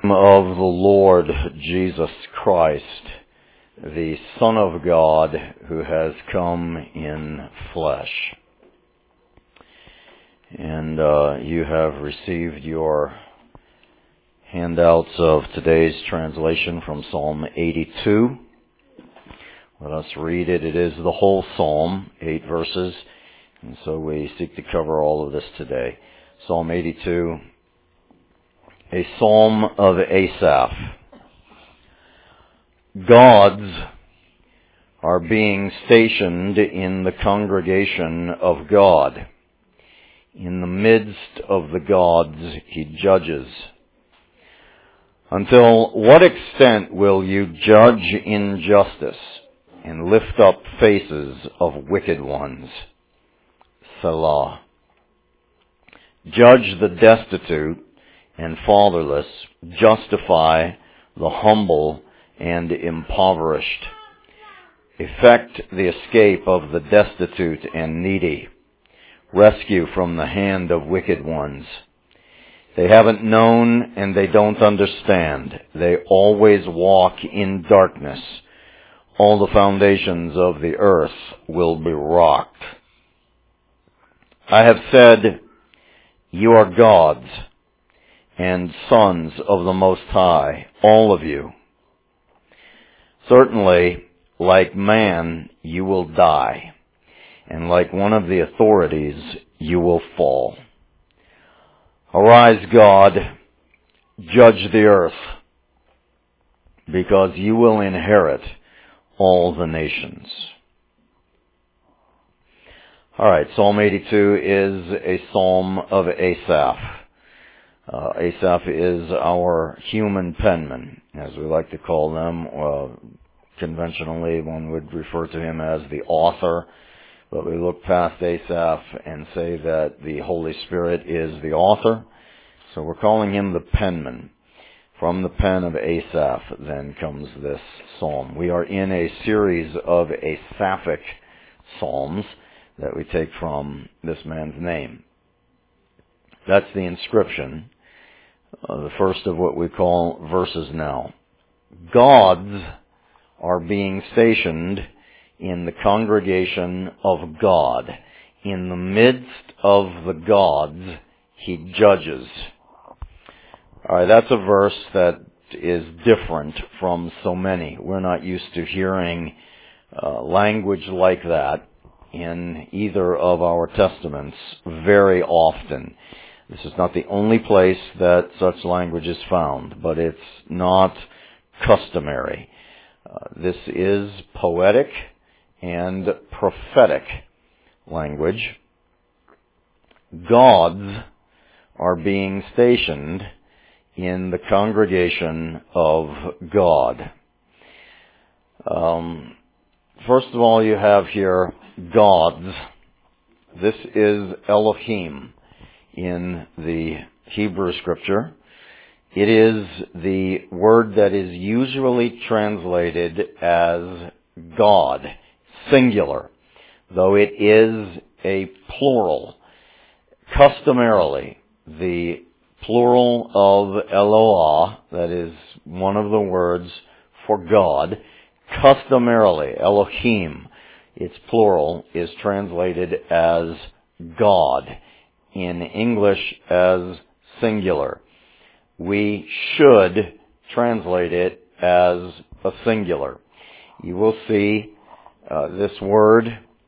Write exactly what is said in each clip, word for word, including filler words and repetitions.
Of the Lord Jesus Christ, the Son of God, who has come in flesh. And uh, you have received your handouts of today's translation from Psalm eighty-two. Let us read it. It is the whole psalm, eight verses, and so we seek to cover all of this today. Psalm eighty-two. A psalm of Asaph. Gods are being stationed in the congregation of God. In the midst of the gods he judges. Until what extent will you judge injustice and lift up faces of wicked ones? Selah. Judge the destitute and fatherless, justify the humble and impoverished. Effect the escape of the destitute and needy. Rescue from the hand of wicked ones. They haven't known and they don't understand. They always walk in darkness. All the foundations of the earth will be rocked. I have said, you are gods and sons of the Most High, all of you. Certainly, like man, you will die, and like one of the authorities, you will fall. Arise, God, judge the earth, because you will inherit all the nations. All right, Psalm eighty-two is a psalm of Asaph. Uh, Asaph is our human penman, as we like to call them. Uh, conventionally, one would refer to him as the author, but we look past Asaph and say that the Holy Spirit is the author. So we're calling him the penman. From the pen of Asaph, then, comes this psalm. We are in a series of Asaphic psalms that we take from this man's name. That's the inscription, uh, the first of what we call verses now. Gods are being stationed in the congregation of God. In the midst of the gods, he judges. All right, that's a verse that is different from so many. We're not used to hearing uh, language like that in either of our testaments very often. This is not the only place that such language is found, but it's not customary. Uh, this is poetic and prophetic language. Gods are being stationed in the congregation of God. Um, first of all, you have here gods. This is Elohim in the Hebrew scripture. It is the word that is usually translated as God, singular, though it is a plural. Customarily, the plural of Eloah, that is one of the words for God, customarily, Elohim, its plural, is translated as God. In English as singular. We should translate it as a singular. You will see uh, this word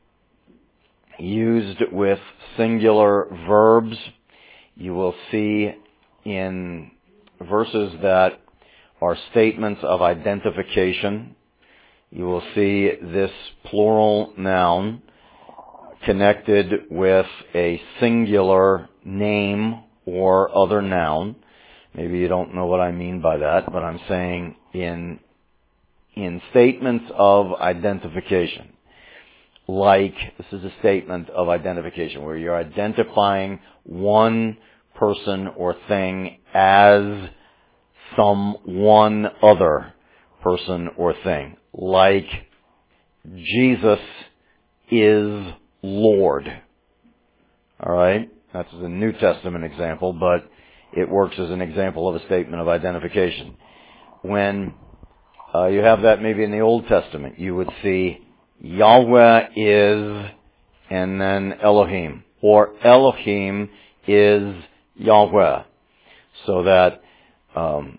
used with singular verbs. You will see in verses that are statements of identification. You will see this plural noun connected with a singular name or other noun. Maybe you don't know what I mean by that, but I'm saying in in statements of identification, like this is a statement of identification where you're identifying one person or thing as some one other person or thing, like Jesus is Lord. All right? That's a New Testament example, but it works as an example of a statement of identification. When uh, you have that maybe in the Old Testament, you would see Yahweh is and then Elohim, or Elohim is Yahweh, so that um,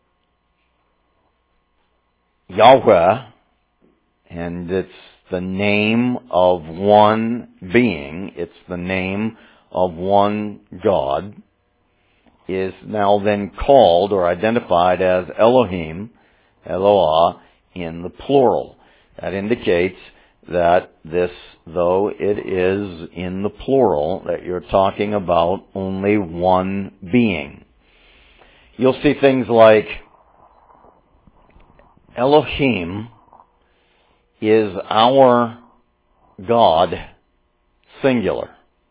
Yahweh, and it's the name of one being, it's the name of one God, is now then called or identified as Elohim, Eloah, in the plural. That indicates that this, though it is in the plural, that you're talking about only one being. You'll see things like Elohim is our God, singular.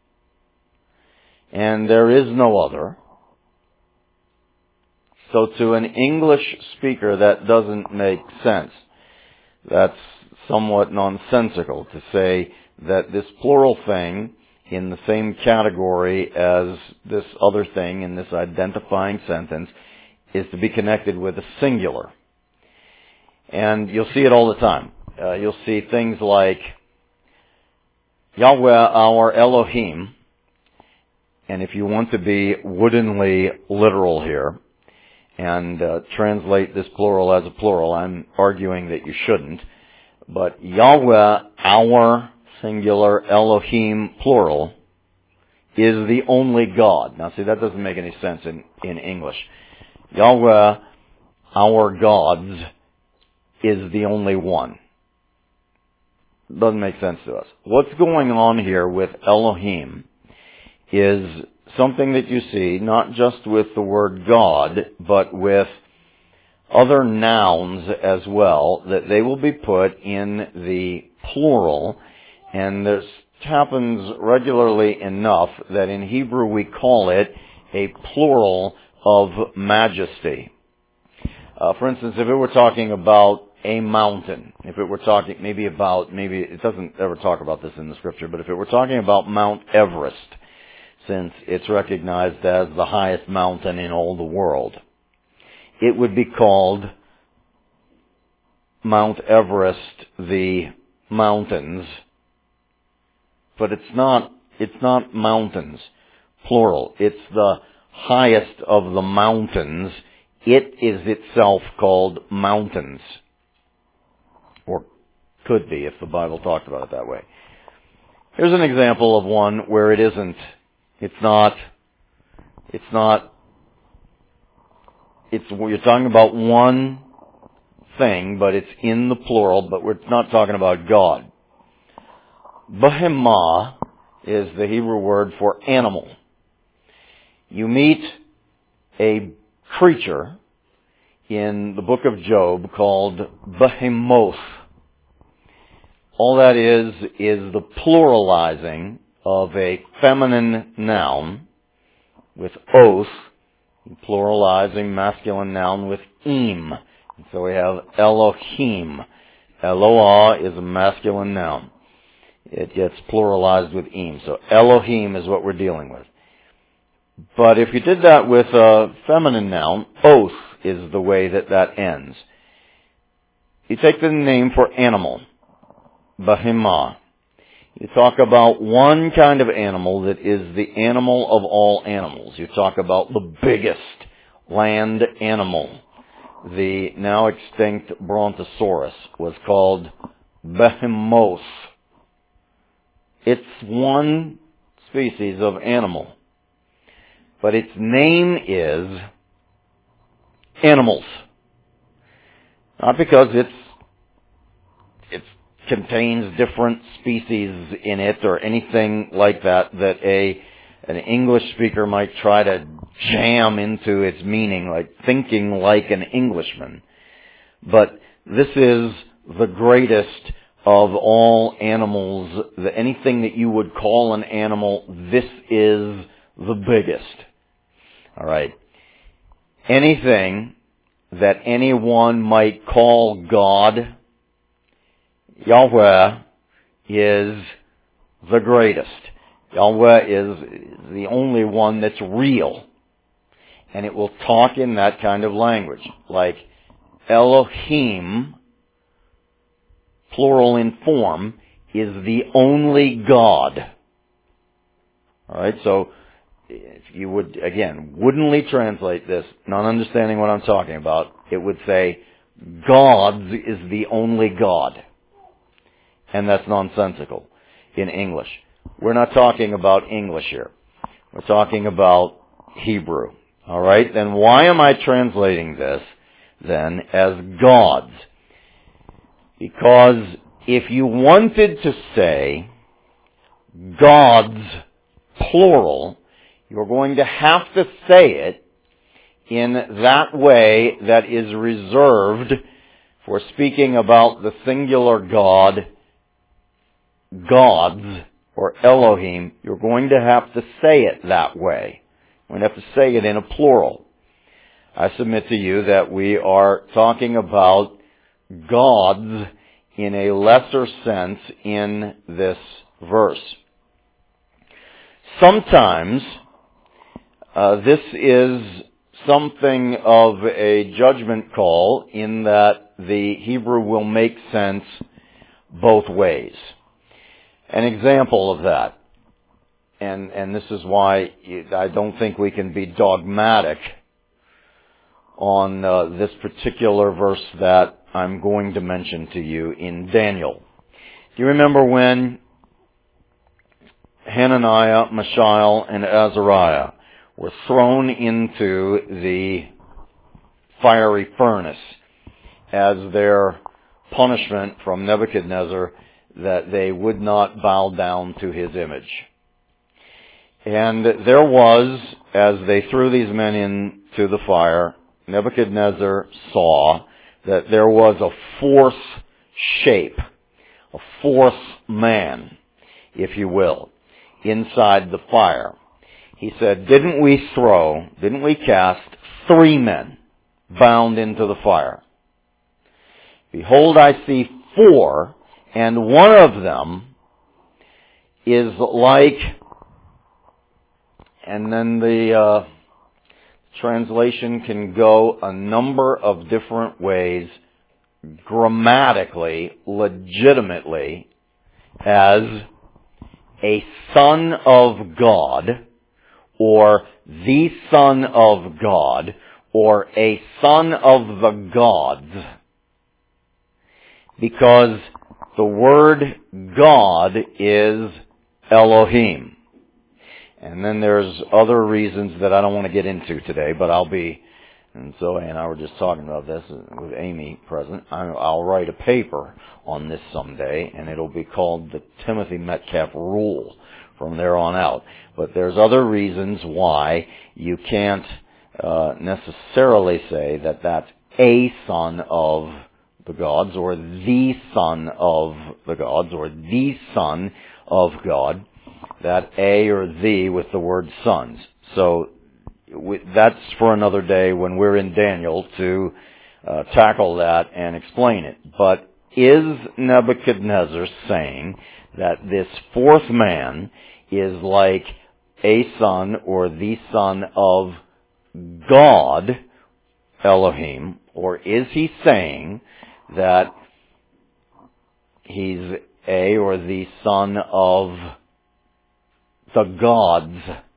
And there is no other. So to an English speaker, that doesn't make sense. That's somewhat nonsensical to say that this plural thing in the same category as this other thing in this identifying sentence is to be connected with a singular. And you'll see it all the time. Uh, you'll see things like Yahweh, our Elohim, and if you want to be woodenly literal here and uh, translate this plural as a plural, I'm arguing that you shouldn't, but Yahweh, our singular, Elohim, plural, is the only God. Now see, that doesn't make any sense in, in English. Yahweh, our gods, is the only one. Doesn't make sense to us. What's going on here with Elohim is something that you see not just with the word God, but with other nouns as well, that they will be put in the plural, and this happens regularly enough that in Hebrew we call it a plural of majesty. Uh, for instance, if it were talking about a mountain, if it were talking maybe about, maybe it doesn't ever talk about this in the scripture, but if it were talking about Mount Everest, since it's recognized as the highest mountain in all the world, it would be called Mount Everest, the mountains, but it's not, it's not mountains, plural. It's the highest of the mountains. It is itself called mountains. Or could be if the Bible talked about it that way. Here's an example of one where it isn't. It's not, it's not, it's, you're talking about one thing, but it's in the plural, but we're not talking about God. Behemah is the Hebrew word for animal. You meet a creature in the book of Job called Behemoth. All that is, is the pluralizing of a feminine noun with oath, pluralizing masculine noun with im. And so we have Elohim. Eloah is a masculine noun. It gets pluralized with im. So Elohim is what we're dealing with. But if you did that with a feminine noun, oath is the way that that ends. You take the name for animal, Behemah. You talk about one kind of animal that is the animal of all animals. You talk about the biggest land animal. The now extinct Brontosaurus was called Behemoth. It's one species of animal, but its name is animals. Not because it's it contains different species in it or anything like that that a an English speaker might try to jam into its meaning, like thinking like an Englishman. But this is the greatest of all animals. Anything that you would call an animal, this is the biggest. All right. Anything that anyone might call God, Yahweh is the greatest. Yahweh is the only one that's real. and it will talk in that kind of language, like Elohim, plural in form, is the only God. Alright, so if you would, again, woodenly translate this, not understanding what I'm talking about, it would say, God's is the only God. And that's nonsensical in English. We're not talking about English here. We're talking about Hebrew. Alright, then why am I translating this, then, as God's? Because if you wanted to say God's plural, you're going to have to say it in that way that is reserved for speaking about the singular God, Gods, or Elohim. You're going to have to say it that way. You're going to have to say it in a plural. I submit to you that we are talking about gods in a lesser sense in this verse. Sometimes uh, this is something of a judgment call in that the Hebrew will make sense both ways. An example of that, and, and this is why I don't think we can be dogmatic on uh, this particular verse that I'm going to mention to you in Daniel. Do you remember when Hananiah, Mishael, and Azariah were thrown into the fiery furnace as their punishment from Nebuchadnezzar that they would not bow down to his image? And there was, as they threw these men into the fire, Nebuchadnezzar saw that there was a fourth shape, a fourth man, if you will, inside the fire. He said, didn't we throw, didn't we cast three men bound into the fire? Behold, I see four, and one of them is like, and then the uh, translation can go a number of different ways, grammatically, legitimately, as a son of God, or the son of God, or a son of the gods. Because the word God is Elohim. And then there's other reasons that I don't want to get into today, but I'll be, and so Ann and I were just talking about this with Amy present. I'll write a paper on this someday, and it'll be called the Timothy Metcalf Rule from there on out. But there's other reasons why you can't uh, necessarily say that that's a son of the gods, or the son of the gods, or the son of God. That a or the with the word sons. So we, that's for another day when we're in Daniel to uh, tackle that and explain it. But is Nebuchadnezzar saying that this fourth man is like a son or the son of God, Elohim, or is he saying that he's a or the son of the gods?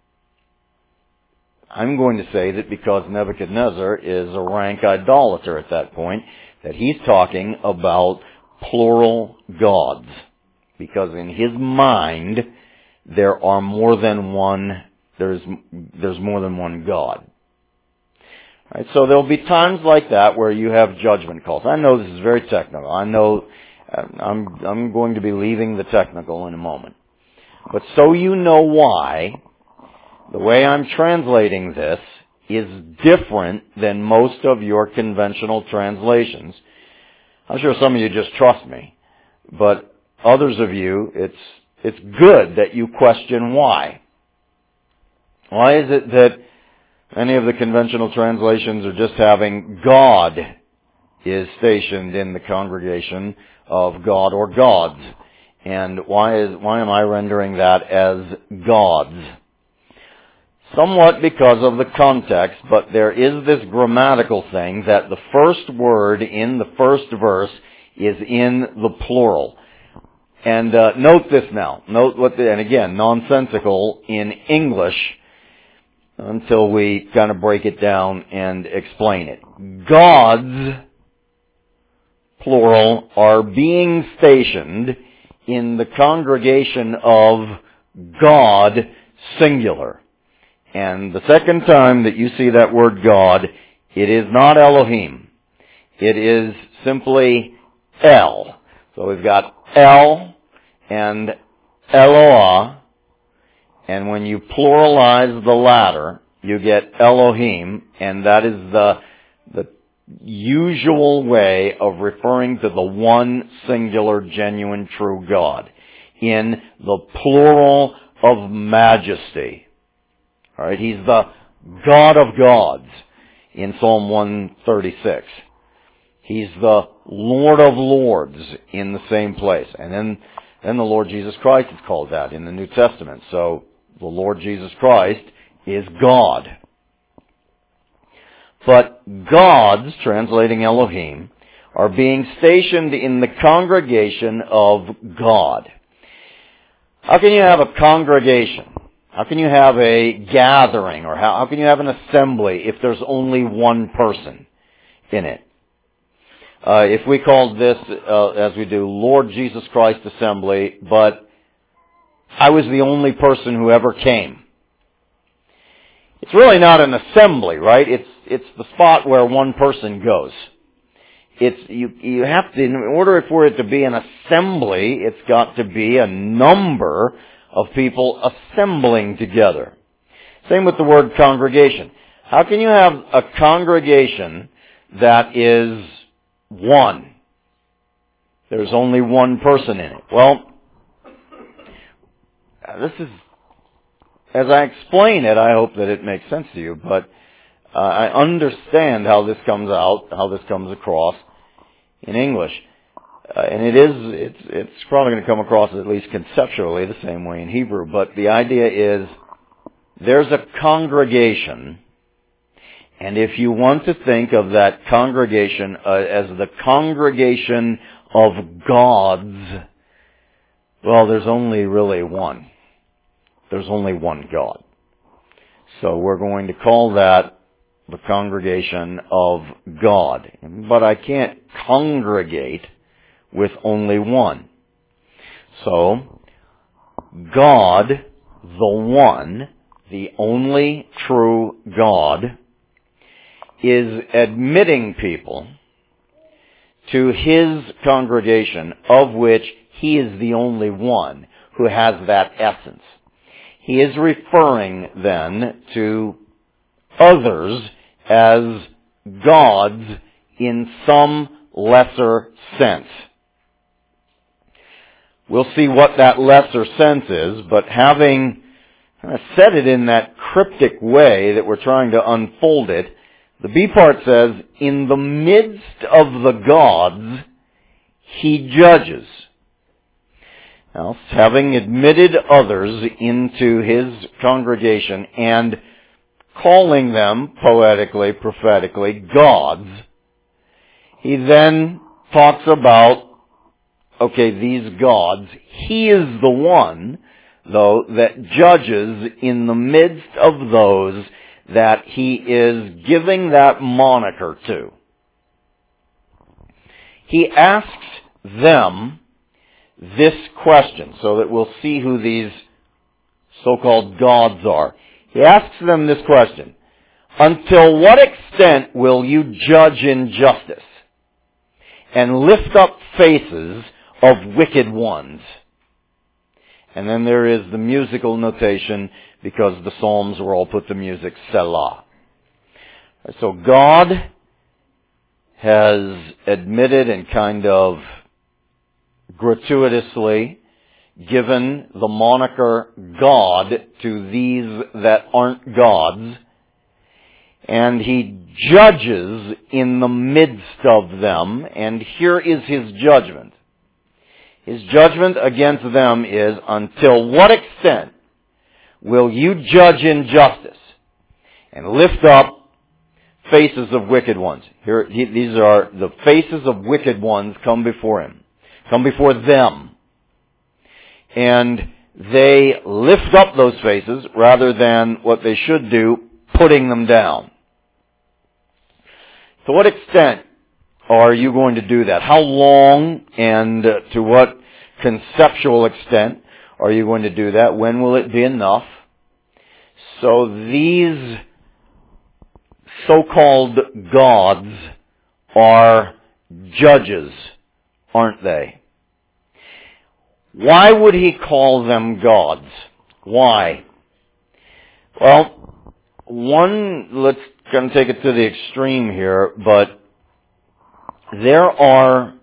I'm going to say that because Nebuchadnezzar is a rank idolater at that point, that he's talking about plural gods. Because in his mind, there are more than one, there's, there's more than one God. Right, so there'll be times like that where you have judgment calls. I know this is very technical. I know I'm, I'm going to be leaving the technical in a moment. But so you know why, the way I'm translating this is different than most of your conventional translations. I'm sure some of you just trust me, but others of you, it's, it's good that you question why. Why is it that any of the conventional translations are just having God is stationed in the congregation of God or gods? And why is, why am I rendering that as gods? somewhat because of the context, but there is this grammatical thing that the first word in the first verse is in the plural. And uh, note this now. Note what the, and again, nonsensical in English until we kind of break it down and explain it. Gods, plural, are being stationed in the congregation of God, singular. And the second time that you see that word God, it is not Elohim. It is simply El. So we've got El and Eloah, and when you pluralize the latter, you get Elohim, and that is the the usual way of referring to the one singular, genuine, true God in the plural of majesty. All right, He's the God of gods in Psalm one thirty-six. He's the Lord of lords in the same place. And then, then the Lord Jesus Christ is called that in the New Testament. So the Lord Jesus Christ is God. But gods, translating Elohim, are being stationed in the congregation of God. How can you have a congregation? How can you have a gathering? Or how, how can you have an assembly if there's only one person in it? Uh, if we called this, uh, as we do, Lord Jesus Christ Assembly, but I was the only person who ever came. It's really not an assembly, right? It's it's the spot where one person goes. It's you you have to, in order for it to be an assembly, it's got to be a number of people assembling together. Same with the word congregation. How can you have a congregation that is one? There's only one person in it. Well, this is, as I explain it, I hope that it makes sense to you, but uh, I understand how this comes out, how this comes across in English. Uh, and it is, it's, it's probably going to come across at least conceptually the same way in Hebrew, but the idea is there's a congregation, and if you want to think of that congregation uh, as the congregation of gods, well, there's only really one. There's only one God. So we're going to call that the congregation of God. But I can't congregate with only one. So, God, the one, the only true God, is admitting people to His congregation, of which He is the only one who has that essence. He is referring then to others as gods in some lesser sense. We'll see what that lesser sense is, but having said it in that cryptic way that we're trying to unfold it, the B part says, in the midst of the gods, He judges. Now, having admitted others into His congregation and calling them, poetically, prophetically, gods, He then talks about, okay, these gods, He is the one, though, that judges in the midst of those that He is giving that moniker to. He asks them this question, so that we'll see who these so-called gods are. He asks them this question: until what extent will you judge injustice and lift up faces of wicked ones? And then there is the musical notation, because the Psalms were all put to music, Selah. So God has admitted and kind of gratuitously given the moniker God to these that aren't gods, and He judges in the midst of them, and here is His judgment. His judgment against them is, until what extent will you judge injustice and lift up faces of wicked ones. Here, he, these are the faces of wicked ones come before him, come before them. And they lift up those faces rather than what they should do, putting them down. To what extent are you going to do that? How long and uh, to what conceptual extent are you going to do that? When will it be enough? So these so-called gods are judges, aren't they? Why would he call them gods? Why? Well, one, let's kind of take it to the extreme here, but there are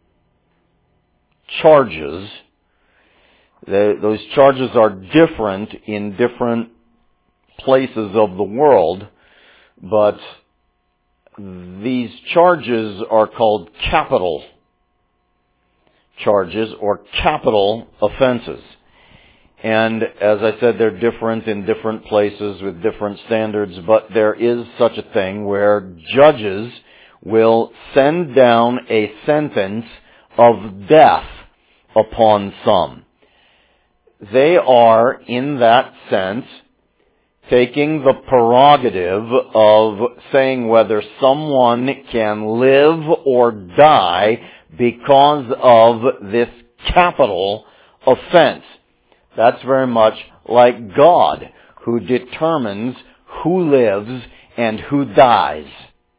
charges. The, those charges are different in different places of the world, but these charges are called capital charges or capital offenses. And as I said, they're different in different places with different standards, but there is such a thing where judges will send down a sentence of death upon some. They are, in that sense, taking the prerogative of saying whether someone can live or die because of this capital offense. That's very much like God, who determines who lives and who dies.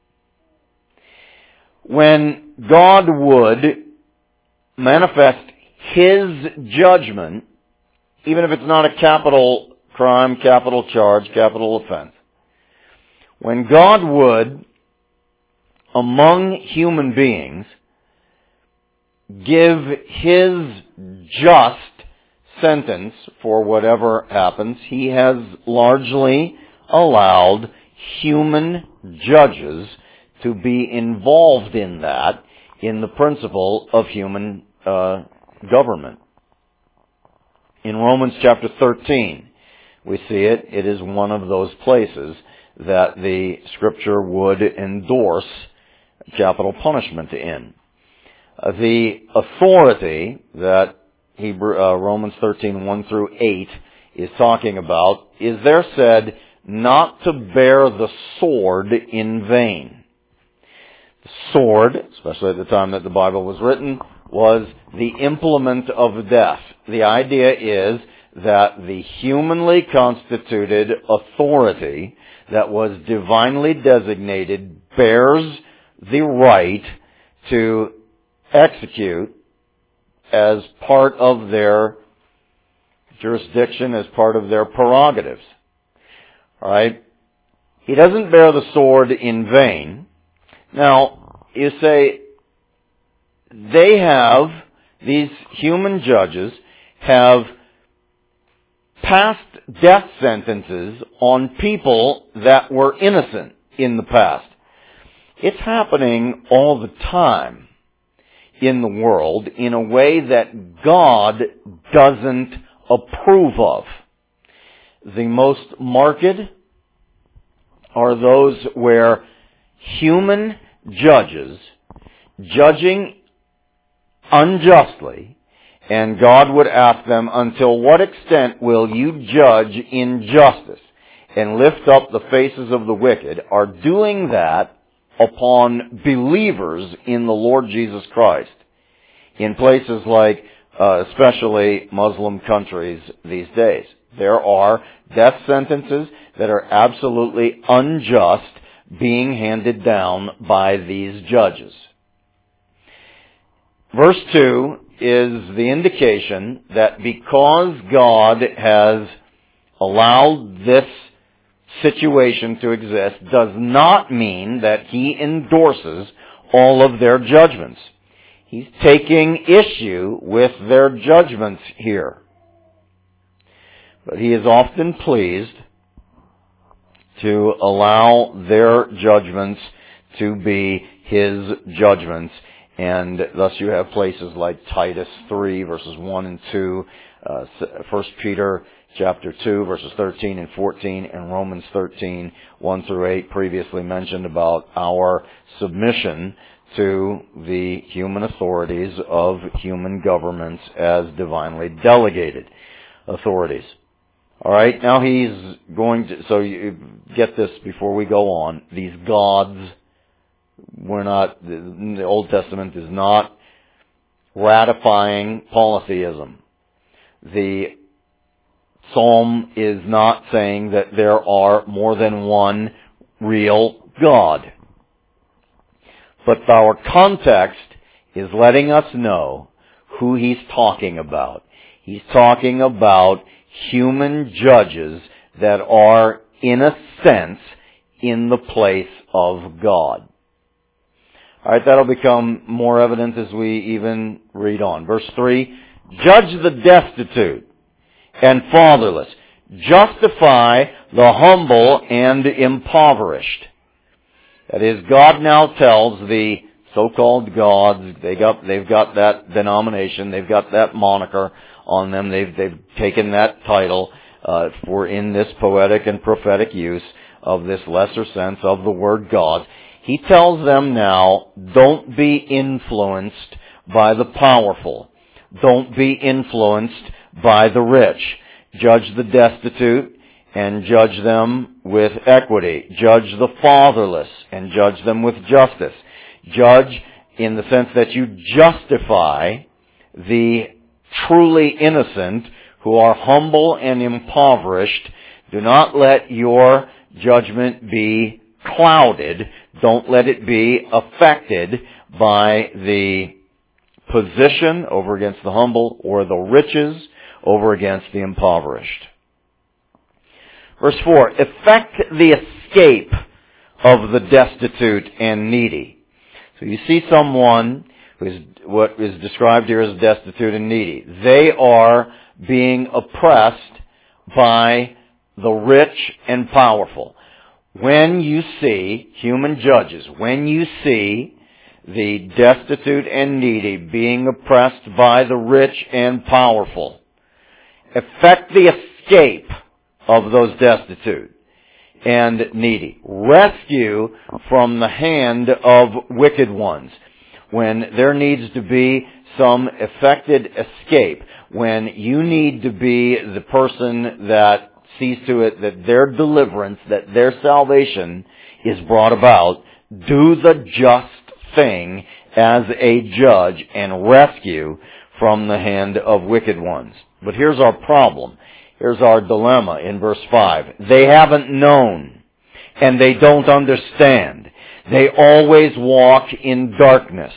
When God would manifest His judgment, even if it's not a capital crime, capital charge, capital offense, when God would, among human beings, give His just sentence for whatever happens, He has largely allowed human judges to be involved in that, in the principle of human uh, government. In Romans chapter thirteen, we see it. It is one of those places that the Scripture would endorse capital punishment in. Uh, the authority that Hebrew, uh, Romans thirteen, one through eight is talking about is there said not to bear the sword in vain. The sword, especially at the time that the Bible was written, was the implement of death. The idea is that the humanly constituted authority that was divinely designated bears the right to execute as part of their jurisdiction, as part of their prerogatives. All right? He doesn't bear the sword in vain. Now, you say, they have, these human judges have passed death sentences on people that were innocent in the past. It's happening all the time in the world in a way that God doesn't approve of. The most marked are those where human judges judging unjustly, and God would ask them, until what extent will you judge injustice and lift up the faces of the wicked, are doing that upon believers in the Lord Jesus Christ in places like uh, especially Muslim countries these days. There are death sentences that are absolutely unjust being handed down by these judges. Verse two is the indication that because God has allowed this situation to exist does not mean that He endorses all of their judgments. He's taking issue with their judgments here. But He is often pleased to allow their judgments to be His judgments. And thus you have places like Titus three, verses one and two, uh, First Peter chapter two, verses thirteen and fourteen, and Romans thirteen, one through eight, previously mentioned about our submission to the human authorities of human governments as divinely delegated authorities. All right, now he's going to, so you get this before we go on, these gods, we're not, the Old Testament is not ratifying polytheism. The Psalm is not saying that there are more than one real God. But our context is letting us know who he's talking about. He's talking about human judges that are, in a sense, in the place of God. Alright, that'll become more evident as we even read on. Verse three, judge the destitute and fatherless. Justify the humble and impoverished. That is, God now tells the so-called gods, they got, they've got that denomination, they've got that moniker on them, they've, they've taken that title uh, for in this poetic and prophetic use of this lesser sense of the word God. He tells them now, don't be influenced by the powerful. Don't be influenced by the rich. Judge the destitute and judge them with equity. Judge the fatherless and judge them with justice. Judge in the sense that you justify the truly innocent who are humble and impoverished. Do not let your judgment be clouded. Don't let it be affected by the position over against the humble or the riches over against the impoverished. Verse four, effect the escape of the destitute and needy. So you see someone who is what is described here as destitute and needy. They are being oppressed by the rich and powerful. When you see human judges, when you see the destitute and needy being oppressed by the rich and powerful, effect the escape of those destitute and needy. Rescue from the hand of wicked ones. When there needs to be some effected escape, when you need to be the person that sees to it that their deliverance, that their salvation is brought about, do the just thing as a judge and rescue from the hand of wicked ones. But here's our problem. Here's our dilemma in verse five. They haven't known, and they don't understand. They always walk in darkness.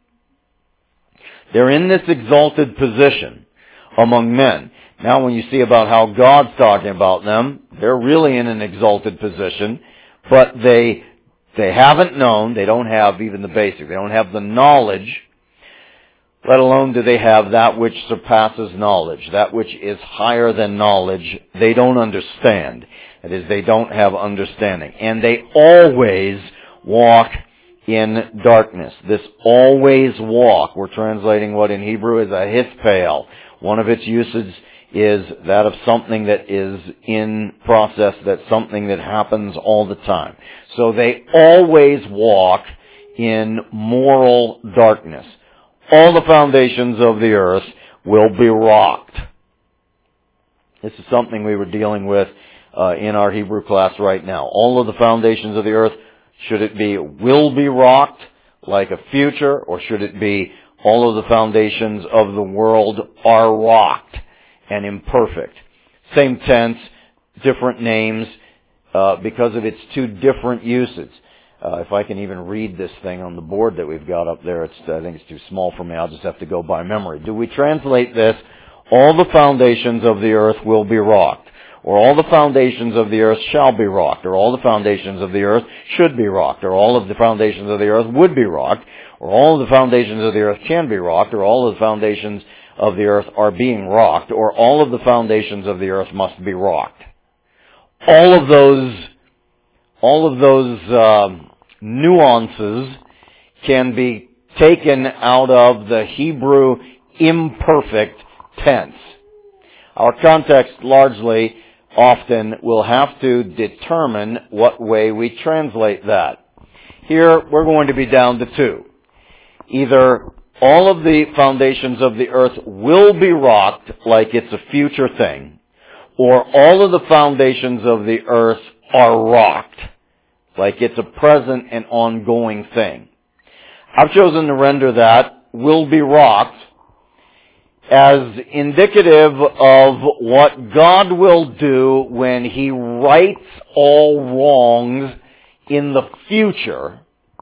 They're in this exalted position among men. Now when you see about how God's talking about them, they're really in an exalted position, but they they haven't known, they don't have even the basic, they don't have the knowledge, let alone do they have that which surpasses knowledge, that which is higher than knowledge. They don't understand. That is, they don't have understanding. And they always walk in darkness. This always walk, we're translating what in Hebrew is a hispale. One of its uses is that of something that is in process, that's something that happens all the time. So they always walk in moral darkness. All the foundations of the earth will be rocked. This is something we were dealing with uh, in our Hebrew class right now. All of the foundations of the earth, should it be will be rocked, like a future, or should it be all of the foundations of the world are rocked and imperfect? Same tense, different names, uh, because of its two different uses. Uh, if I can even read this thing on the board that we've got up there, it's, I think it's too small for me. I'll just have to go by memory. Do we translate this, all the foundations of the earth will be rocked, or all the foundations of the earth shall be rocked, or all the foundations of the earth should be rocked, or all of the foundations of the earth would be rocked, or all of the foundations of the earth can be rocked, or all of the foundations of the earth are being rocked, or all of the foundations of the earth must be rocked? All of those, all of those um, nuances can be taken out of the Hebrew imperfect tense. Our context largely often will have to determine what way we translate that. Here, we're going to be down to two. Either all of the foundations of the earth will be rocked like it's a future thing, or all of the foundations of the earth are rocked like it's a present and ongoing thing. I've chosen to render that will be rocked as indicative of what God will do when He rights all wrongs in the future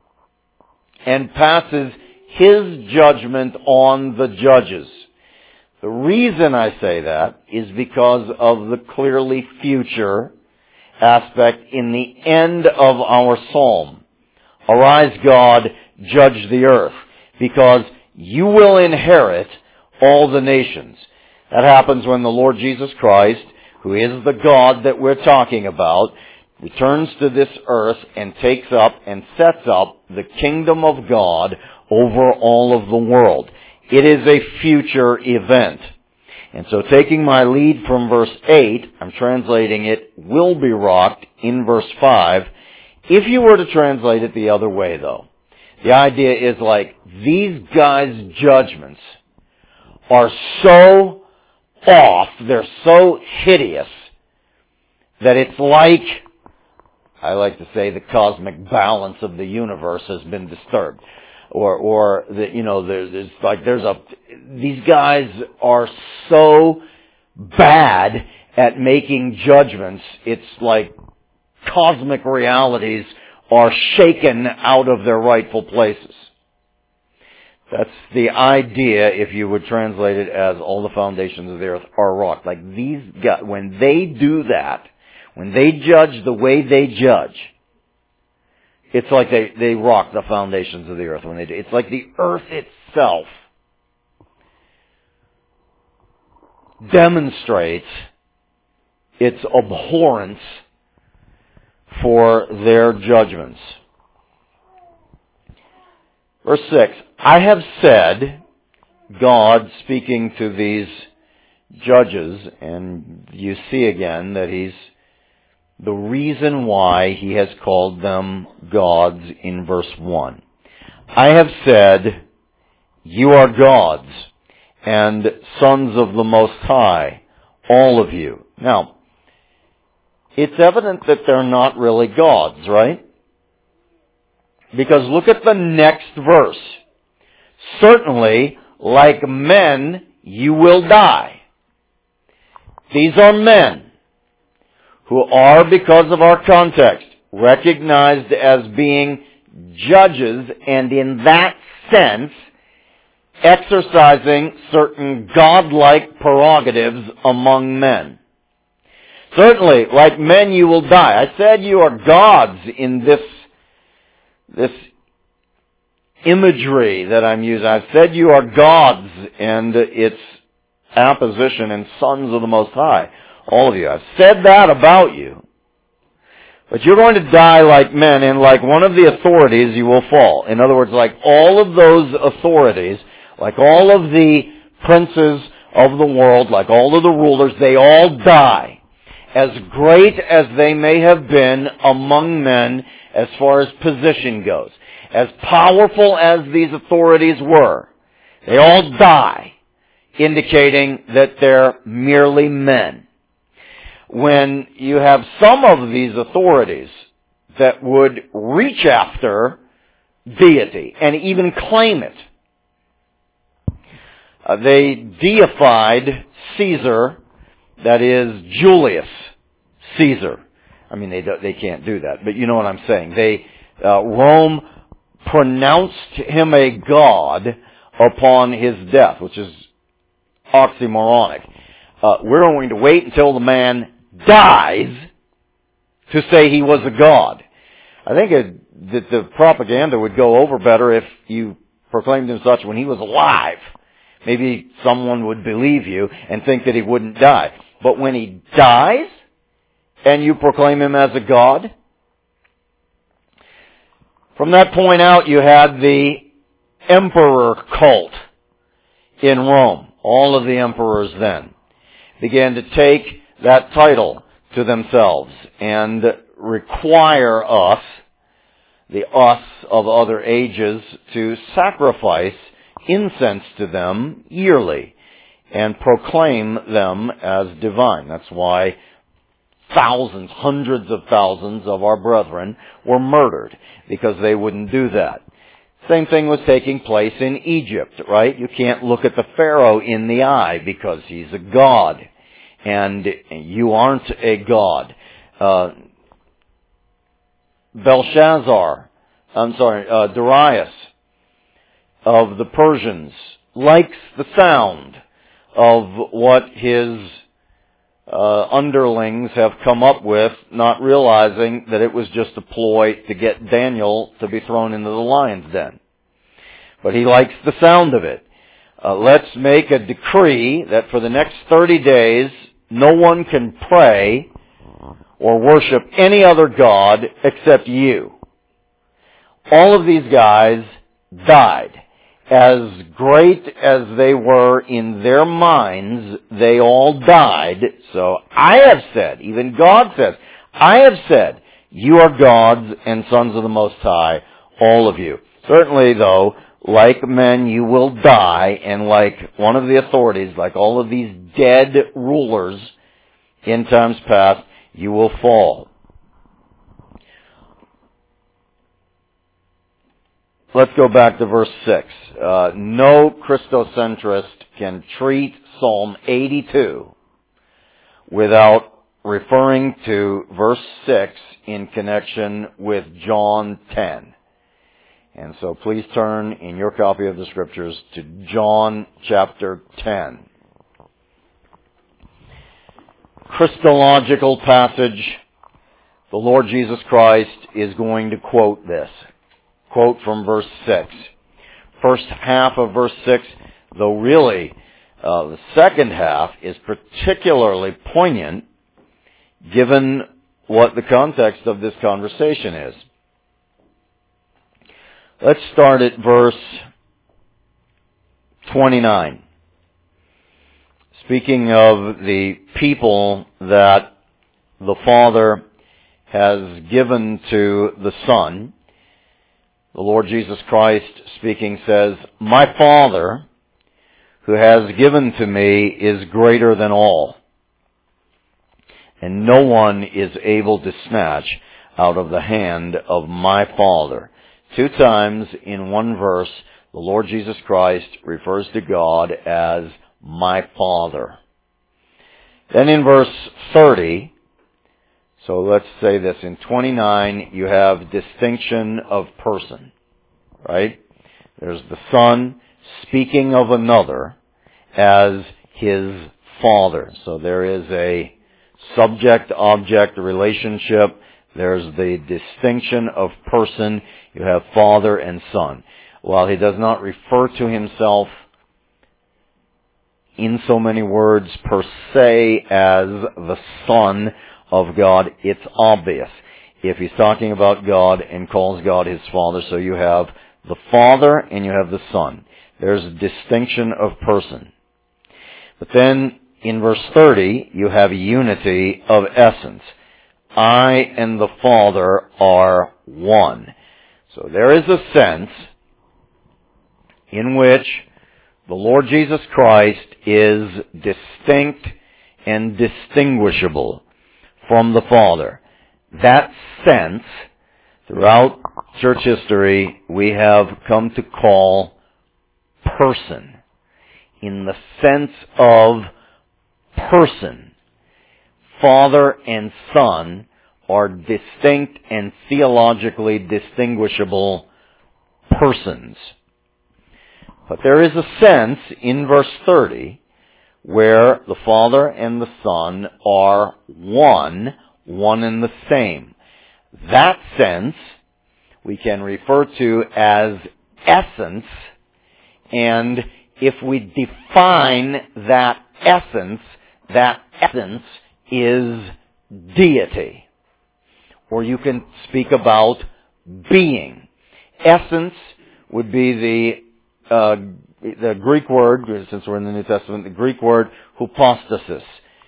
and passes His judgment on the judges. The reason I say that is because of the clearly future aspect in the end of our psalm. Arise, God, judge the earth, because you will inherit all the nations. That happens when the Lord Jesus Christ, who is the God that we're talking about, returns to this earth and takes up and sets up the kingdom of God over all of the world. It is a future event. And so taking my lead from verse eight, I'm translating it, will be rocked, in verse five. If you were to translate it the other way, though, the idea is like, these guys' judgments are so off, they're so hideous, that it's like, I like to say, the cosmic balance of the universe has been disturbed. Or, or the, you know, there's, there's like, there's a, these guys are so bad at making judgments, it's like cosmic realities are shaken out of their rightful places. That's the idea if you would translate it as all the foundations of the earth are rocked. Like these guys, when they do that, when they judge the way they judge, it's like they, they rock the foundations of the earth when they do. It's like the earth itself demonstrates its abhorrence for their judgments. Verse six, I have said, God speaking to these judges, and you see again that He's the reason why He has called them gods in verse one. I have said, you are gods and sons of the Most High, all of you. Now, it's evident that they're not really gods, right? Because look at the next verse. Certainly, like men, you will die. These are men who are, because of our context, recognized as being judges, and in that sense, exercising certain godlike prerogatives among men. Certainly, like men, you will die. I said you are gods in this, this imagery that I'm using. I've said you are gods, and its apposition and sons of the Most High. All of you. I've said that about you. But you're going to die like men, and like one of the authorities you will fall. In other words, like all of those authorities, like all of the princes of the world, like all of the rulers, they all die. As great as they may have been among men as far as position goes, as powerful as these authorities were, they all die, indicating that they're merely men. When you have some of these authorities that would reach after deity and even claim it, uh, they deified Caesar, that is Julius Caesar. I mean, they do, they can't do that, but you know what I'm saying. They uh, Rome pronounced him a god upon his death, which is oxymoronic. Uh, we're going to wait until the man dies to say he was a god. I think it, that the propaganda would go over better if you proclaimed him such when he was alive. Maybe someone would believe you and think that he wouldn't die. But when he dies, and you proclaim him as a god, from that point out you had the emperor cult in Rome. All of the emperors then. began to take that title to themselves and require us, the us of other ages, to sacrifice incense to them yearly and proclaim them as divine. That's why thousands, hundreds of thousands of our brethren were murdered, because they wouldn't do that. Same thing was taking place in Egypt, right? You can't look at the Pharaoh in the eye because he's a god, and you aren't a god. Uh, Belshazzar, I'm sorry, uh, Darius of the Persians likes the sound of what his uh, underlings have come up with, not realizing that it was just a ploy to get Daniel to be thrown into the lion's den. But he likes the sound of it. Uh, let's make a decree that for the next thirty days, no one can pray or worship any other god except you. All of these guys died. As great as they were in their minds, they all died. So I have said, even God says, I have said, you are gods and sons of the Most High, all of you. Certainly, though, like men, you will die, and like one of the authorities, like all of these dead rulers in times past, you will fall. Let's go back to verse six. Uh, no Christocentrist can treat Psalm eighty-two without referring to verse six in connection with John ten. And so please turn in your copy of the Scriptures to John chapter ten. Christological passage. The Lord Jesus Christ is going to quote this. Quote from verse six. First half of verse six, though really uh, the second half is particularly poignant given what the context of this conversation is. Let's start at verse twenty-nine. Speaking of the people that the Father has given to the Son, the Lord Jesus Christ speaking says, "My Father, who has given to me, is greater than all, and no one is able to snatch out of the hand of my Father." Two times in one verse, the Lord Jesus Christ refers to God as my Father. Then in verse thirty, so let's say this, in twenty-nine you have distinction of person, right? There's the Son speaking of another as his Father. So there is a subject-object relationship. There's the distinction of person. You have Father and Son. While he does not refer to himself in so many words per se as the Son of God, it's obvious if he's talking about God and calls God his Father. So you have the Father and you have the Son. There's a distinction of person. But then in verse thirty, you have a unity of essence. I and the Father are one. So there is a sense in which the Lord Jesus Christ is distinct and distinguishable from the Father. That sense, throughout church history, we have come to call person. In the sense of person, Father and Son are distinct and theologically distinguishable persons. But there is a sense in verse thirty where the Father and the Son are one, one and the same. That sense we can refer to as essence, and if we define that essence, that essence is deity. Or you can speak about being. Essence would be the uh, the Greek word, since we're in the New Testament, the Greek word hypostasis.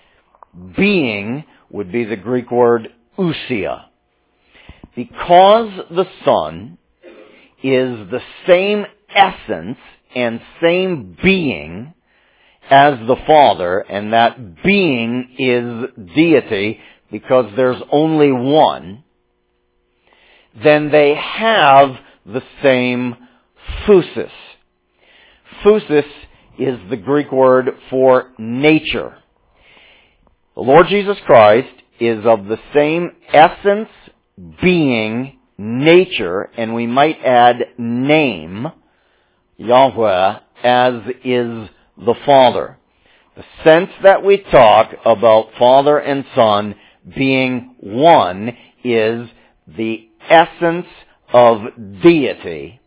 being would be the Greek word ousia. Because the Son is the same essence and same being as the Father, and that being is deity because there's only one, then they have the same phusis. Phusis is the Greek word for nature. The Lord Jesus Christ is of the same essence, being, nature, and we might add name, Yahweh, as is the Father. The sense that we talk about Father and Son being one is the essence of deity.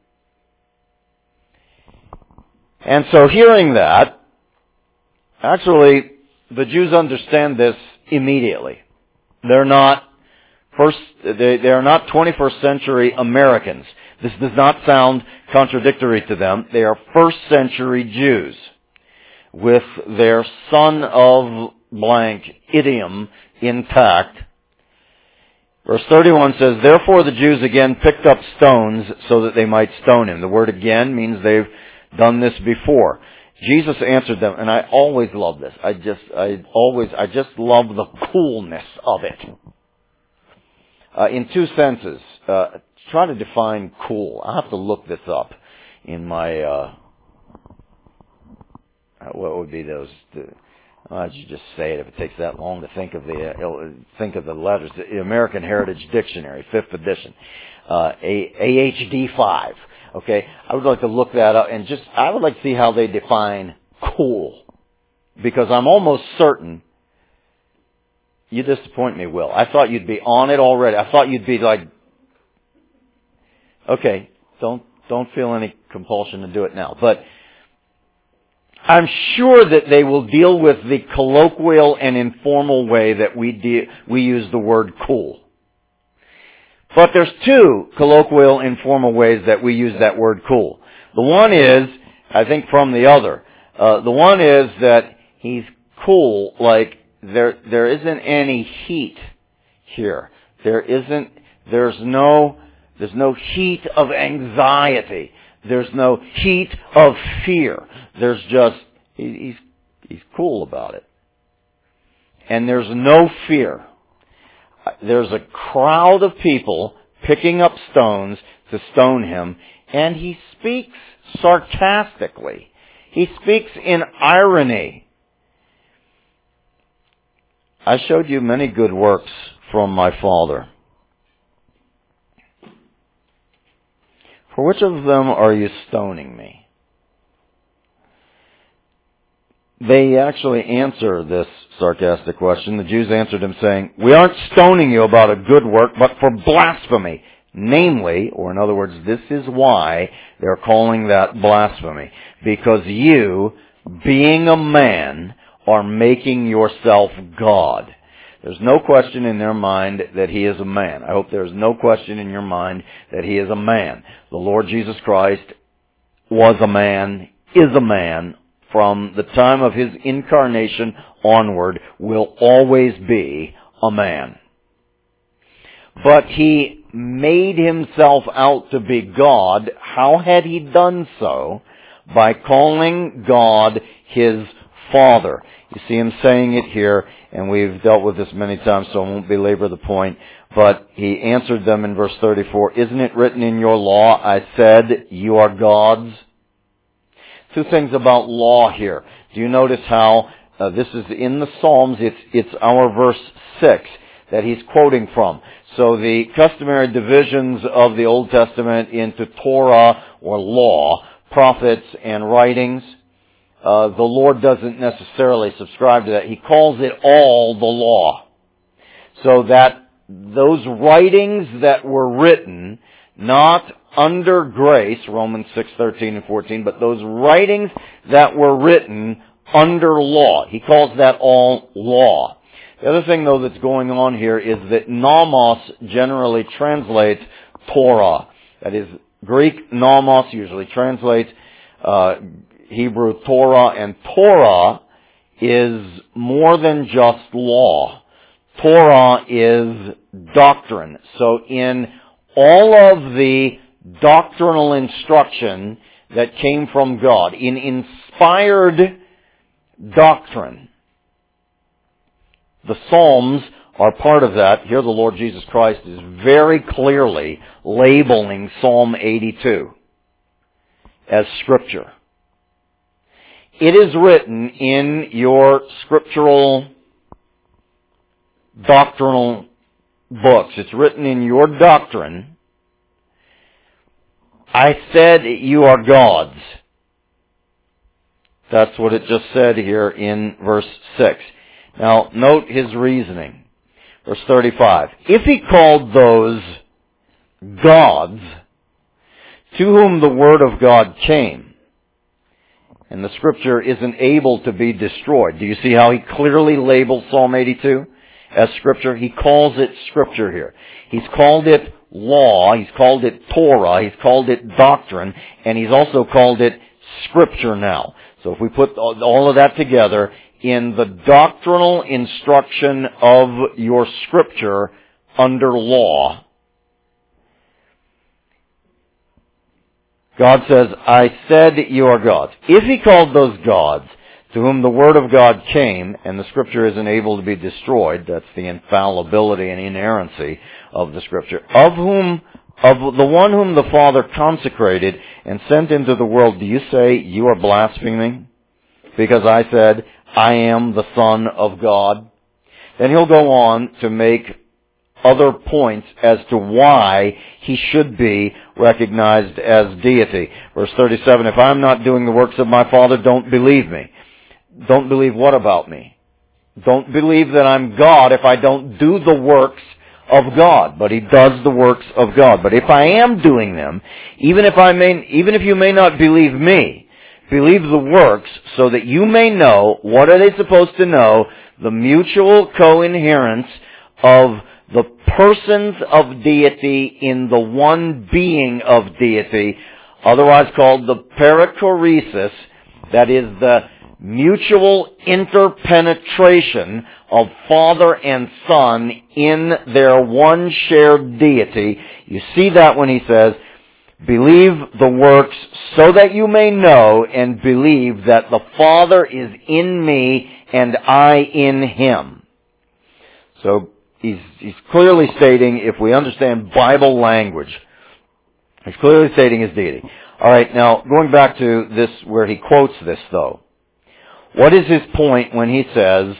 And so hearing that, actually, the Jews understand this immediately. They're not first, they, they are not twenty-first century Americans. This does not sound contradictory to them. They are first century Jews with their son of blank idiom intact. Verse thirty-one says, "Therefore the Jews again picked up stones so that they might stone him." The word again means they've done this before. Jesus answered them, and I always love this. I just, I always, I just love the coolness of it. Uh, in two senses. Uh, try to define cool. I have to look this up in my, uh, what would be those, the, I should just say it if it takes that long to think of the, uh, think of the letters. The American Heritage Dictionary, fifth edition, uh, A H D five. Okay, I would like to look that up and just, I would like to see how they define cool. Because I'm almost certain, you disappoint me, Will. I thought you'd be on it already. I thought you'd be like, okay, don't, don't feel any compulsion to do it now. But I'm sure that they will deal with the colloquial and informal way that we de- we use the word cool. But there's two colloquial, informal ways that we use that word cool. The one is, I think from the other, uh, the one is that he's cool, like there there isn't any heat here. There isn't, there's no, there's no heat of anxiety. There's no heat of fear. There's just, he, he's, he's cool about it. And there's no fear. There's a crowd of people picking up stones to stone him, and he speaks sarcastically. He speaks in irony. I showed you many good works from my Father. For which of them are you stoning me? They actually answer this sarcastic question. The Jews answered him saying, "We aren't stoning you about a good work, but for blasphemy. Namely," or in other words, this is why they're calling that blasphemy. Because you, being a man, are making yourself God. There's no question in their mind that he is a man. I hope there's no question in your mind that he is a man. The Lord Jesus Christ was a man, is a man, from the time of his incarnation onward, will always be a man. But he made himself out to be God. How had he done so? By calling God his Father. You see him saying it here, and we've dealt with this many times, so I won't belabor the point. But he answered them in verse thirty-four, "Isn't it written in your law, I said, you are gods?" Two things about law here. Do you notice how uh, this is in the Psalms? It's it's our verse six that he's quoting from. So the customary divisions of the Old Testament into Torah or law, prophets and writings, uh, the Lord doesn't necessarily subscribe to that. He calls it all the law. So that those writings that were written, not under grace, Romans six, thirteen and fourteen, but those writings that were written under law. He calls that all law. The other thing, though, that's going on here is that nomos generally translates Torah. That is, Greek nomos usually translates uh, Hebrew Torah, and Torah is more than just law. Torah is doctrine. So in all of the doctrinal instruction that came from God, in inspired doctrine, the Psalms are part of that. Here the Lord Jesus Christ is very clearly labeling Psalm eighty-two as Scripture. It is written in your scriptural doctrinal books. It's written in your doctrine. I said you are gods. That's what it just said here in verse six. Now, note his reasoning. Verse thirty-five. If he called those gods to whom the word of God came, and the Scripture isn't able to be destroyed. Do you see how he clearly labels Psalm eighty-two as Scripture? He calls it Scripture here. He's called it law, he's called it Torah, he's called it doctrine, and he's also called it Scripture now. So if we put all of that together, in the doctrinal instruction of your Scripture under law, God says, I said you are gods. If he called those gods to whom the word of God came, and the Scripture isn't able to be destroyed, that's the infallibility and inerrancy of the Scripture, of whom, of the one whom the Father consecrated and sent into the world, do you say you are blaspheming? Because I said, I am the Son of God. Then he'll go on to make other points as to why he should be recognized as deity. Verse thirty-seven, if I'm not doing the works of my Father, don't believe me. Don't believe what about me? Don't believe that I'm God if I don't do the works of God. But he does the works of God. But if I am doing them, even if I may, even if you may not believe me, believe the works, so that you may know, what are they supposed to know? The mutual co-inherence of the persons of deity in the one being of deity, otherwise called the perichoresis, that is the mutual interpenetration of Father and Son in their one shared deity. You see that when he says, believe the works so that you may know and believe that the Father is in me and I in him. So he's, he's clearly stating, if we understand Bible language, he's clearly stating his deity. All right, now going back to this where he quotes this though. What is his point when he says,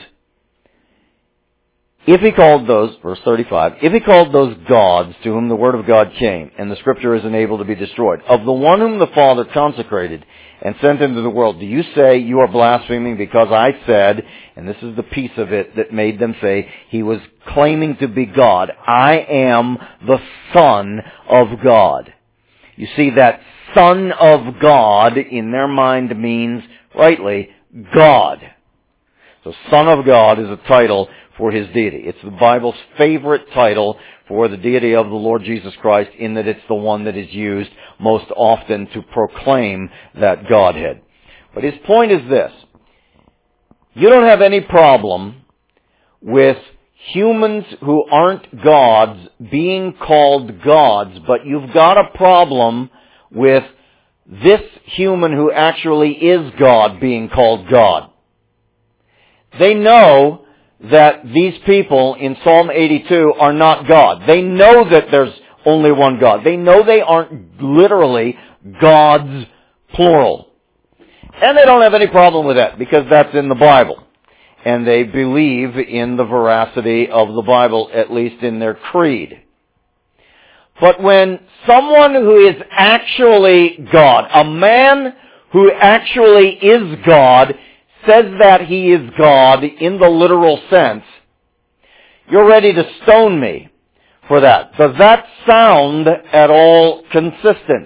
if he called those, verse thirty-five, if he called those gods to whom the word of God came, and the Scripture isn't able to be destroyed, of the one whom the Father consecrated and sent into the world, do you say you are blaspheming because I said, and this is the piece of it that made them say, he was claiming to be God, I am the Son of God. You see, that Son of God in their mind means, rightly, God. So Son of God is a title for his deity. It's the Bible's favorite title for the deity of the Lord Jesus Christ, in that it's the one that is used most often to proclaim that Godhead. But his point is this. You don't have any problem with humans who aren't gods being called gods, but you've got a problem with this human who actually is God being called God. They know that these people in Psalm eighty-two are not God. They know that there's only one God. They know they aren't literally gods, plural. And they don't have any problem with that, because that's in the Bible. And they believe in the veracity of the Bible, at least in their creed. But when someone who is actually God, a man who actually is God, says that he is God in the literal sense, you're ready to stone me for that. Does that sound at all consistent?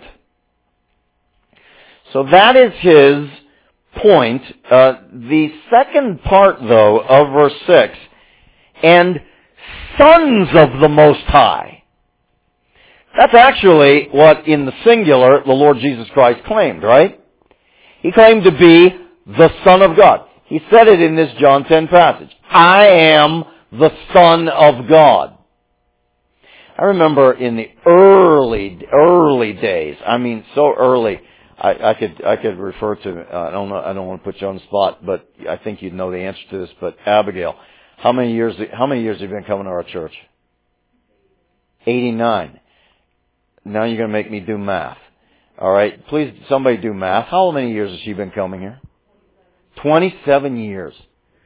So that is his point. Uh, the second part, though, of verse six, and sons of the Most High. That's actually what, in the singular, the Lord Jesus Christ claimed, right? He claimed to be the Son of God. He He said it in this John ten passage. I am the Son of God. I remember in the early, early days, I mean so early, I, I could I could refer to, uh, I don't know, I don't want to put you on the spot, but I think you'd know the answer to this, but Abigail, how many years, how many years have you been coming to our church? eighty-nine. Now you're going to make me do math. All right, please, somebody do math. How many years has she been coming here? twenty-seven years.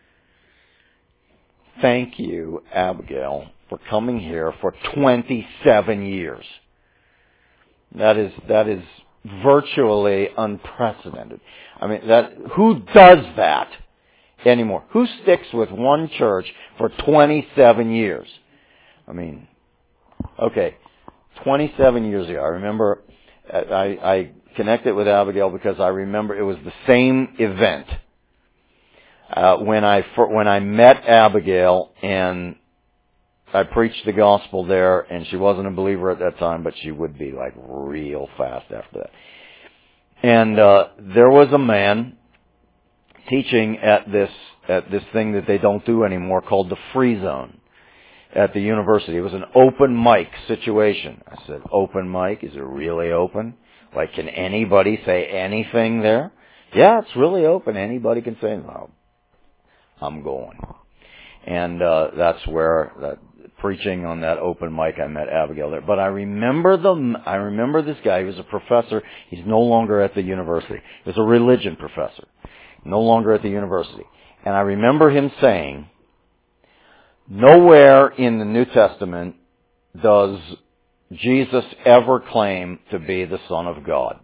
Thank you, Abigail, for coming here for twenty-seven years. That is, that is virtually unprecedented. I mean, that, who does that anymore? Who sticks with one church for twenty-seven years? I mean, okay, twenty-seven years ago, I remember I, I connected with Abigail because I remember it was the same event. Uh, when I when I met Abigail and I preached the gospel there, and she wasn't a believer at that time, but she would be like real fast after that. And uh, there was a man teaching at this at this thing that they don't do anymore called the Free Zone at the university. It was an open mic situation. I said, open mic? Is it really open? Like, can anybody say anything there? Yeah, it's really open. Anybody can say, no, I'm going. And uh, that's where, that, preaching on that open mic, I met Abigail there. But I remember the, I remember this guy. He was a professor. He's no longer at the university. He was a religion professor. No longer at the university. And I remember him saying, nowhere in the New Testament does Jesus ever claim to be the Son of God.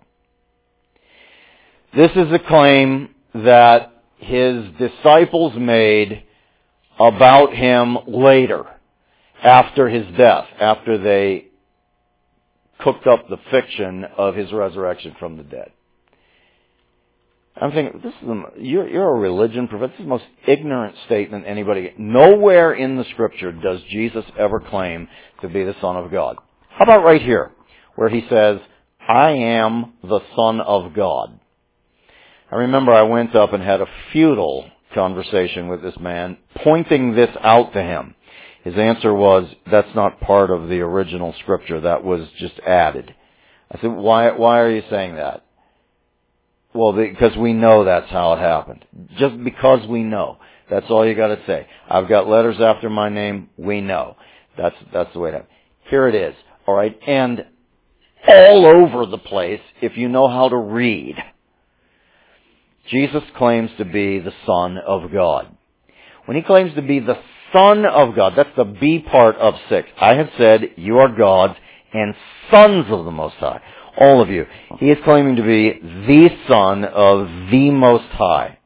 This is a claim that his disciples made about him later, after his death, after they cooked up the fiction of his resurrection from the dead. I'm thinking, this is the, you're, you're a religion professor. This is the most ignorant statement anybody. Nowhere in the Scripture does Jesus ever claim to be the Son of God. How about right here, where he says, I am the Son of God. I remember I went up and had a futile conversation with this man, pointing this out to him. His answer was, that's not part of the original Scripture. That was just added. I said, why, why are you saying that? Well, because we know that's how it happened. Just because we know. That's all you gotta say. I've got letters after my name. We know. That's, that's the way it happened. Here it is. Alright? And all over the place, if you know how to read, Jesus claims to be the Son of God. When he claims to be the Son of God, that's the B part of six. I have said, you are gods and sons of the Most High. All of you. He is claiming to be the Son of the Most High.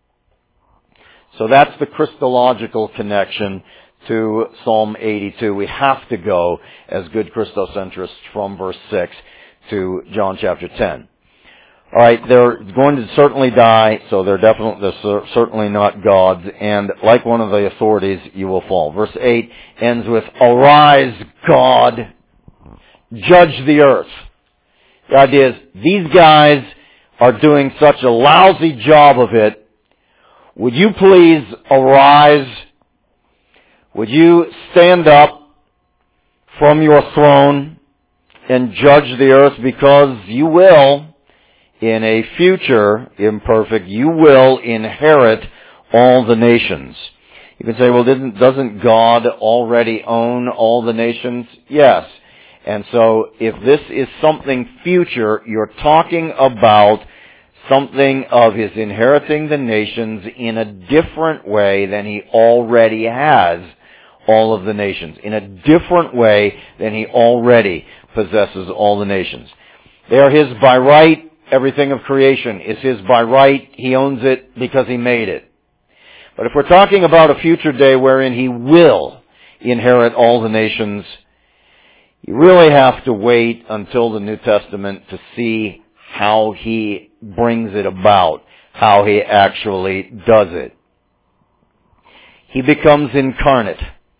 So that's the Christological connection to Psalm eighty-two. We have to go, as good Christocentrists, from verse six to John chapter ten. Alright, they're going to certainly die, so they're definitely, they're certainly not gods, and like one of the authorities, you will fall. Verse eight ends with, arise, God, judge the earth. The idea is, these guys are doing such a lousy job of it. Would you please arise? Would you stand up from your throne and judge the earth? Because you will, in a future imperfect, you will inherit all the nations. You can say, well, didn't, doesn't God already own all the nations? Yes. And so, if this is something future, you're talking about something of his inheriting the nations in a different way than he already has all of the nations. In a different way than he already possesses all the nations. They are his by right. Everything of creation is his by right. He owns it because he made it. But if we're talking about a future day wherein he will inherit all the nations, you really have to wait until the New Testament to see how he brings it about, how he actually does it. He becomes incarnate.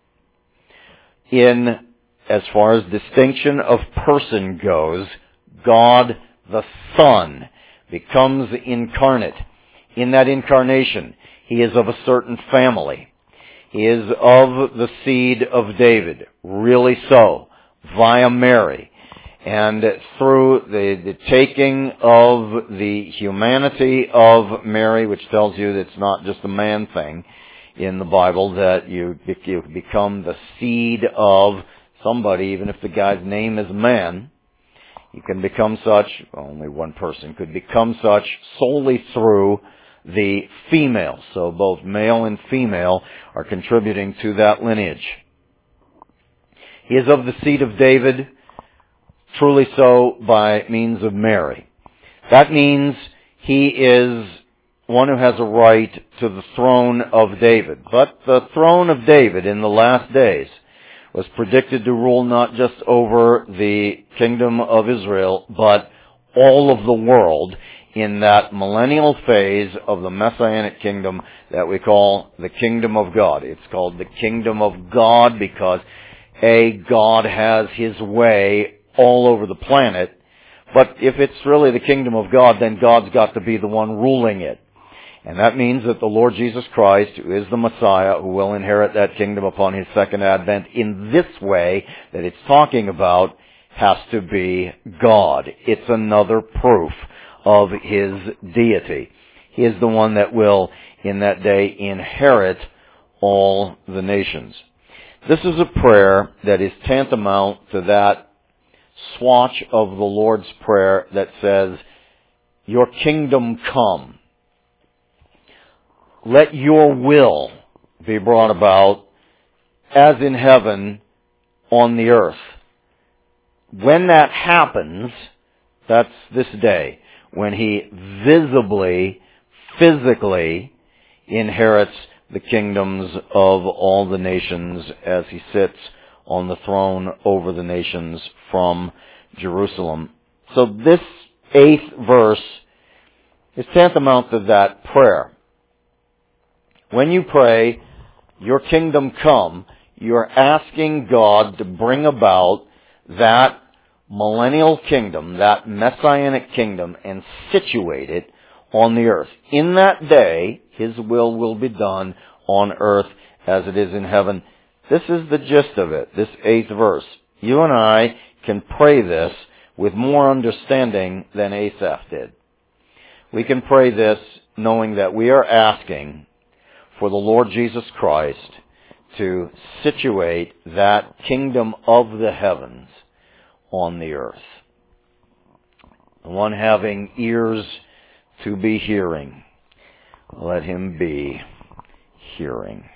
In, as far as distinction of person goes, God the Son becomes incarnate. In that incarnation, He is of a certain family. He is of the seed of David, really so, via Mary. And through the, the taking of the humanity of Mary, which tells you that it's not just a man thing in the Bible, that you, you become the seed of somebody, even if the guy's name is man. You can become such, only one person could become such solely through the female. So both male and female are contributing to that lineage. He is of the seed of David, truly so by means of Mary. That means he is one who has a right to the throne of David. But the throne of David in the last days was predicted to rule not just over the kingdom of Israel, but all of the world in that millennial phase of the Messianic kingdom that we call the kingdom of God. It's called the kingdom of God because, A, God has His way all over the planet, but if it's really the kingdom of God, then God's got to be the one ruling it. And that means that the Lord Jesus Christ, who is the Messiah, who will inherit that kingdom upon His second advent in this way that it's talking about, has to be God. It's another proof of His deity. He is the one that will, in that day, inherit all the nations. This is a prayer that is tantamount to that swatch of the Lord's Prayer that says, "Your kingdom come. Let your will be brought about as in heaven on the earth." When that happens, that's this day, when He visibly, physically inherits the kingdoms of all the nations as He sits on the throne over the nations from Jerusalem. So this eighth verse is tantamount to that prayer. When you pray, "Your kingdom come," you're asking God to bring about that millennial kingdom, that messianic kingdom, and situate it on the earth. In that day, His will will be done on earth as it is in heaven. This is the gist of it, this eighth verse. You and I can pray this with more understanding than Asaph did. We can pray this knowing that we are asking for the Lord Jesus Christ to situate that kingdom of the heavens on the earth. The one having ears to be hearing, let him be hearing.